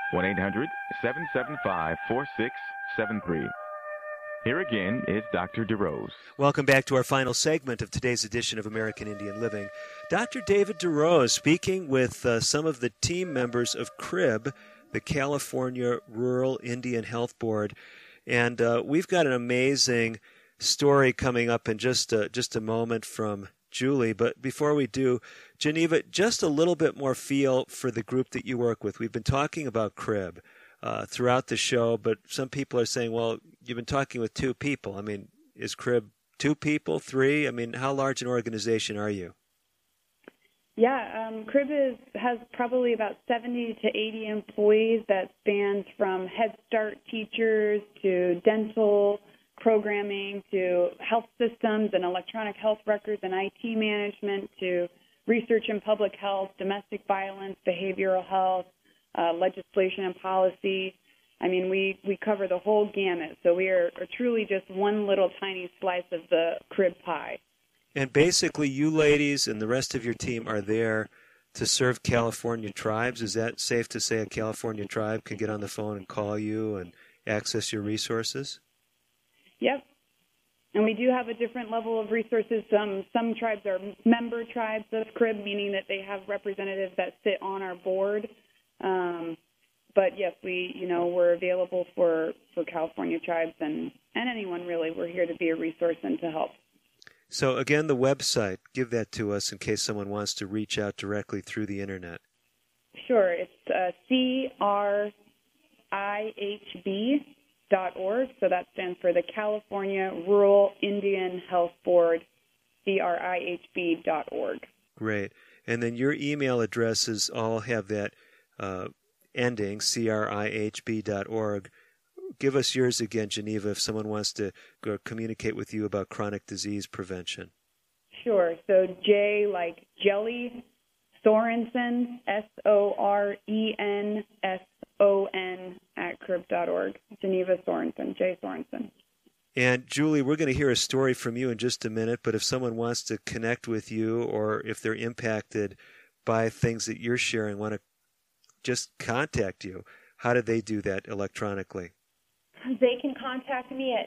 1-800-775-4673. Here again is Dr. DeRose. Welcome back to our final segment of today's edition of American Indian Living. Dr. David DeRose speaking with some of the team members of CRIB, the California Rural Indian Health Board. And we've got an amazing story coming up in just a moment from Julie. But before we do, Geneva, just a little bit more feel for the group that you work with. We've been talking about CRIB throughout the show, but some people are saying, well, you've been talking with two people. I mean, is CRIB two people, three? I mean, how large an organization are you? Yeah, CRIB has probably about 70 to 80 employees that spans from Head Start teachers to dental programming to health systems and electronic health records and IT management to research in public health, domestic violence, behavioral health, legislation and policy. I mean, we cover the whole gamut. So we are truly just one little tiny slice of the CRIB pie. And basically you ladies and the rest of your team are there to serve California tribes. Is that safe to say a California tribe can get on the phone and call you and access your resources? Yep. And we do have a different level of resources. Some tribes are member tribes of CRIB, meaning that they have representatives that sit on our board. But yes, we're available for California tribes and anyone really. We're here to be a resource and to help. So again, the website, give that to us in case someone wants to reach out directly through the internet. Sure. It's CRIHB.org. So that stands for the California Rural Indian Health Board, CRIHB.org. Great. And then your email addresses all have that ending, CRIHB.org. Give us yours again, Geneva, if someone wants to go communicate with you about chronic disease prevention. Sure. So J like Jelly, Sorensen, SORENSON @CRIB.org. Geneva Sorensen, J. Sorensen. And Julie, we're going to hear a story from you in just a minute, but if someone wants to connect with you or if they're impacted by things that you're sharing, want to just contact you, how do they do that electronically? They can contact me at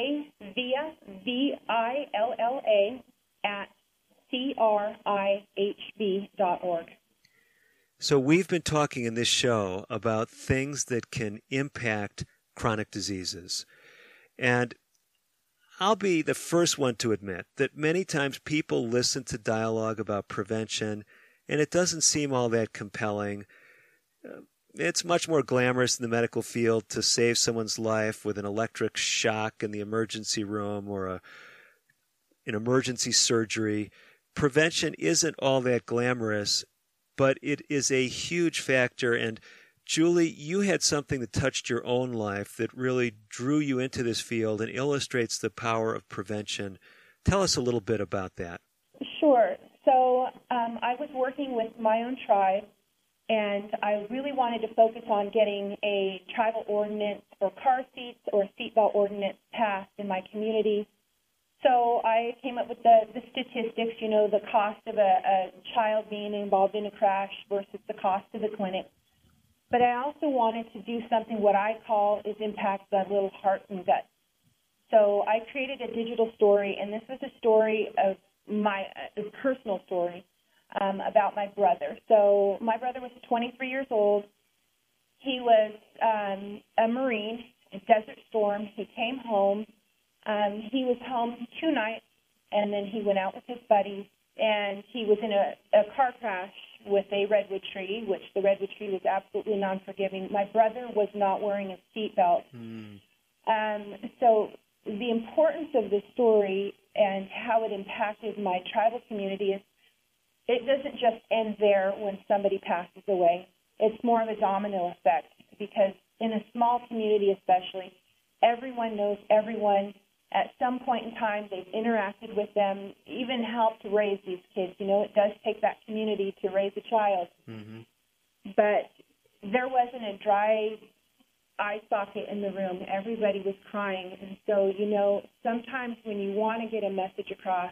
jvilla@crihb.org. So we've been talking in this show about things that can impact chronic diseases. And I'll be the first one to admit that many times people listen to dialogue about prevention, and it doesn't seem all that compelling. It's much more glamorous in the medical field to save someone's life with an electric shock in the emergency room or an emergency surgery. Prevention isn't all that glamorous, but it is a huge factor. And Julie, you had something that touched your own life that really drew you into this field and illustrates the power of prevention. Tell us a little bit about that. Sure. So I was working with my own tribe, and I really wanted to focus on getting a tribal ordinance for car seats or seatbelt ordinance passed in my community. So I came up with the statistics, the cost of a child being involved in a crash versus the cost of the clinic. But I also wanted to do something what I call is impact the little heart and gut. So I created a digital story, and this was a story of a personal story about my brother. So my brother was 23 years old. He was a Marine in Desert Storm. He came home. He was home 2 nights, and then he went out with his buddies, and he was in a car crash with a redwood tree, which the redwood tree was absolutely non-forgiving. My brother was not wearing a seatbelt. So the importance of this story and how it impacted my tribal community is it doesn't just end there when somebody passes away. It's more of a domino effect because in a small community especially, everyone knows everyone. At some point in time, they've interacted with them, even helped raise these kids. It does take that community to raise a child. Mm-hmm. But there wasn't a dry eye socket in the room. Everybody was crying. And so, sometimes when you want to get a message across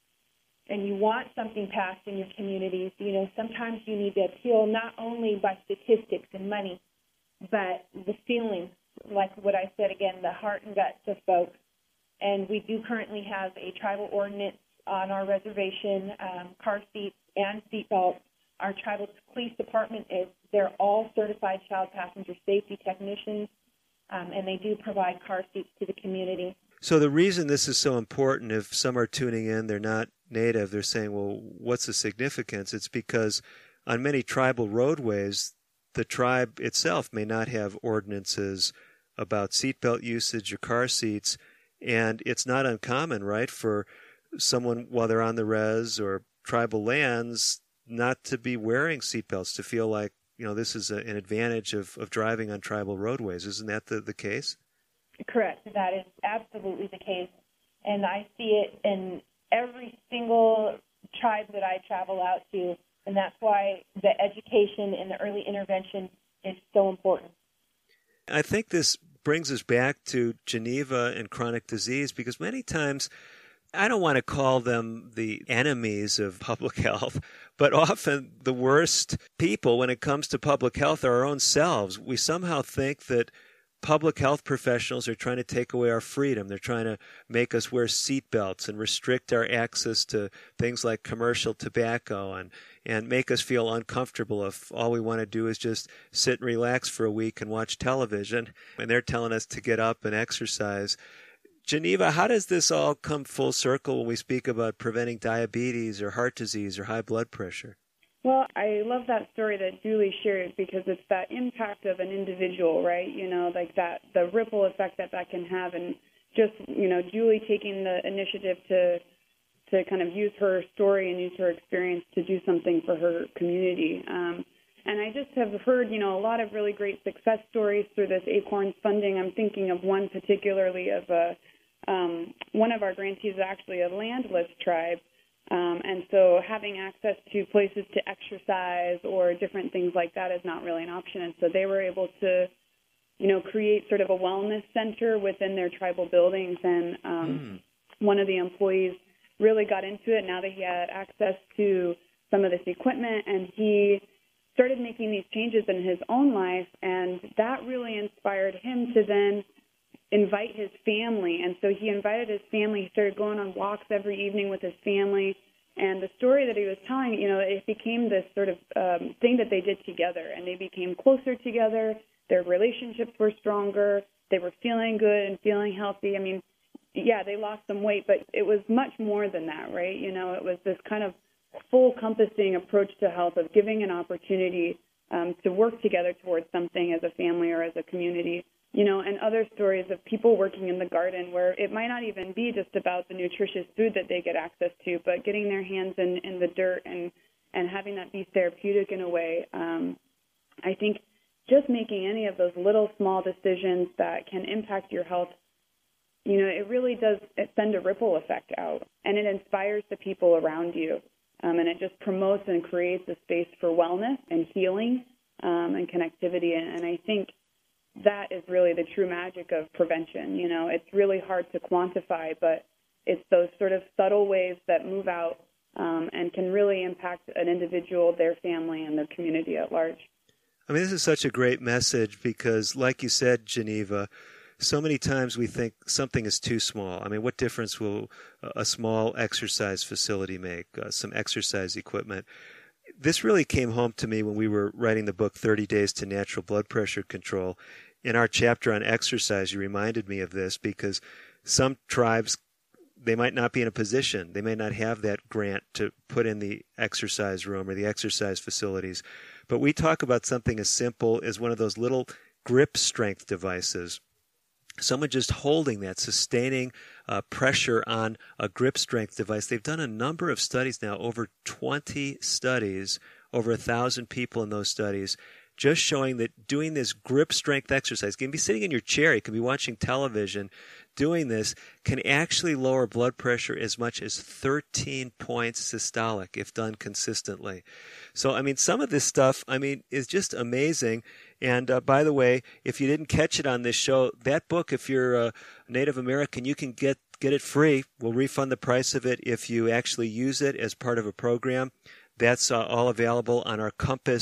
and you want something passed in your communities, sometimes you need to appeal not only by statistics and money, but the feelings, like what I said again, the heart and guts of folks. And we do currently have a tribal ordinance on our reservation, car seats and seatbelts. Our tribal police department they're all certified child passenger safety technicians, and they do provide car seats to the community. So the reason this is so important, if some are tuning in, they're not Native, they're saying, well, what's the significance? It's because on many tribal roadways, the tribe itself may not have ordinances about seatbelt usage or car seats. And it's not uncommon, right, for someone while they're on the res or tribal lands not to be wearing seatbelts, to feel like, this is an advantage of driving on tribal roadways. Isn't that the case? Correct. That is absolutely the case. And I see it in every single tribe that I travel out to. And that's why the education and the early intervention is so important. I think this brings us back to Geneva and chronic disease, because many times, I don't want to call them the enemies of public health, but often the worst people when it comes to public health are our own selves. We somehow think that public health professionals are trying to take away our freedom. They're trying to make us wear seatbelts and restrict our access to things like commercial tobacco and make us feel uncomfortable if all we want to do is just sit and relax for a week and watch television. And they're telling us to get up and exercise. Geneva, how does this all come full circle when we speak about preventing diabetes or heart disease or high blood pressure? Well, I love that story that Julie shared because it's that impact of an individual, right? Like that, the ripple effect that can have, and just, Julie taking the initiative to kind of use her story and use her experience to do something for her community. And I just have heard, a lot of really great success stories through this ACORNS funding. I'm thinking of one particularly of one of our grantees is actually a landless tribe. And so having access to places to exercise or different things like that is not really an option. And so they were able to, create sort of a wellness center within their tribal buildings. And one of the employees really got into it now that he had access to some of this equipment, and he started making these changes in his own life, and that really inspired him to then invite his family. And so he invited his family. He started going on walks every evening with his family. And the story that he was telling, it became this sort of thing that they did together, and they became closer together. Their relationships were stronger. they were feeling good and feeling healthy. I mean, yeah, they lost some weight, but it was much more than that, right? You know, it was this kind of full-compassing approach to health of giving an opportunity to work together towards something as a family or as a community. You know, and other stories of people working in the garden where it might not even be just about the nutritious food that they get access to, but getting their hands in the dirt and having that be therapeutic in a way. I think just making any of those little small decisions that can impact your health, you know, it really does send a ripple effect out, and it inspires the people around you, and it just promotes and creates a space for wellness and healing and connectivity, and I think that is really the true magic of prevention. You know, it's really hard to quantify, but it's those sort of subtle ways that move out and can really impact an individual, their family, and their community at large. I mean, this is such a great message because, like you said, Geneva, so many times we think something is too small. I mean, what difference will a small exercise facility make, some exercise equipment? This really came home to me when we were writing the book 30 Days to Natural Blood Pressure Control. In our chapter on exercise, you reminded me of this because some tribes, they might not be in a position. They may not have that grant to put in the exercise room or the exercise facilities. But we talk about something as simple as one of those little grip strength devices. Someone just holding that, sustaining pressure on a grip strength device. They've done a number of studies now, over 20 studies, over 1,000 people in those studies, just showing that doing this grip strength exercise, you can be sitting in your chair, you can be watching television, doing this can actually lower blood pressure as much as 13 points systolic if done consistently. So, I mean, some of this stuff, I mean, is just amazing. And by the way, if you didn't catch it on this show, that book, if you're a Native American, you can get it free. We'll refund the price of it if you actually use it as part of a program. That's all available on our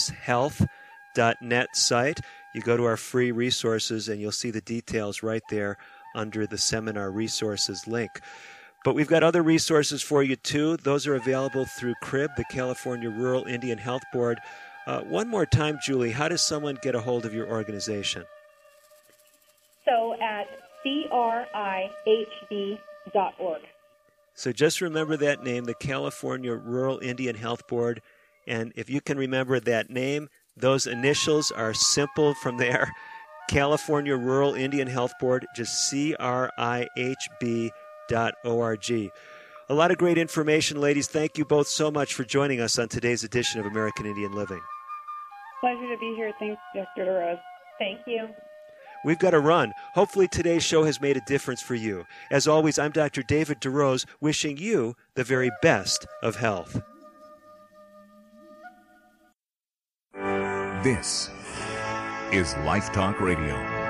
CompassHealth.net site. You go to our free resources and you'll see the details right there under the seminar resources link. But we've got other resources for you too. Those are available through CRIB, the California Rural Indian Health Board. One more time, Julie, how does someone get a hold of your organization? So at CRIHB.org. So just remember that name, the California Rural Indian Health Board. And if you can remember that name, those initials are simple from there. California Rural Indian Health Board, just CRIHB.org. A lot of great information, ladies. Thank you both so much for joining us on today's edition of American Indian Living. Pleasure to be here. Thanks, Dr. DeRose. Thank you. We've got to run. Hopefully today's show has made a difference for you. As always, I'm Dr. David DeRose, wishing you the very best of health. This is Life Talk Radio.